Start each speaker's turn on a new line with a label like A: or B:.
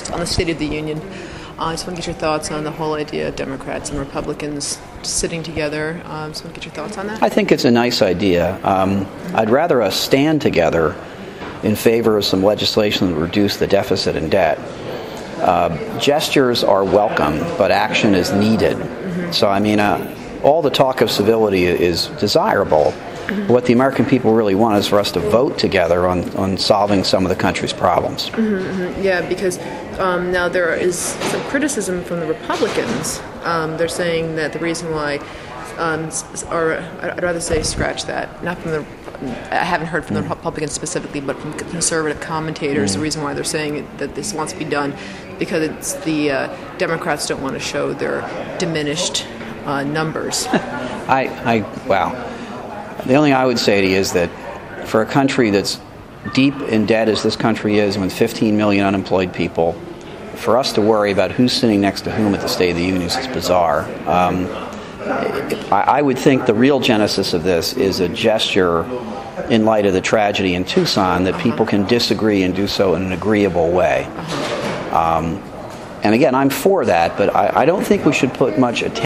A: on the State of the Union. I just want to get your thoughts on the whole idea of Democrats and Republicans sitting together. Just want to get your thoughts on that.
B: I think it's a nice idea. I'd rather us stand together in favor of some legislation that reduce the deficit and debt. Gestures are welcome, but action is needed. So, I mean, all the talk of civility is desirable. What the American people really want is for us to vote together on solving some of the country's problems.
A: Yeah, because now there is some criticism from the Republicans. They're saying that the reason why, or I'd rather say scratch that, not from the, I haven't heard from the Republicans specifically, but from conservative commentators, the reason why they're saying that this wants to be done, because it's the Democrats don't want to show their diminished numbers.
B: Wow. The only thing I would say to you is that for a country that's deep in debt as this country is, and with 15 million unemployed people, for us to worry about who's sitting next to whom at the State of the Union is bizarre. I would think the real genesis of this is a gesture in light of the tragedy in Tucson that people can disagree and do so in an agreeable way. And again, I'm for that, but I don't think we should put much attention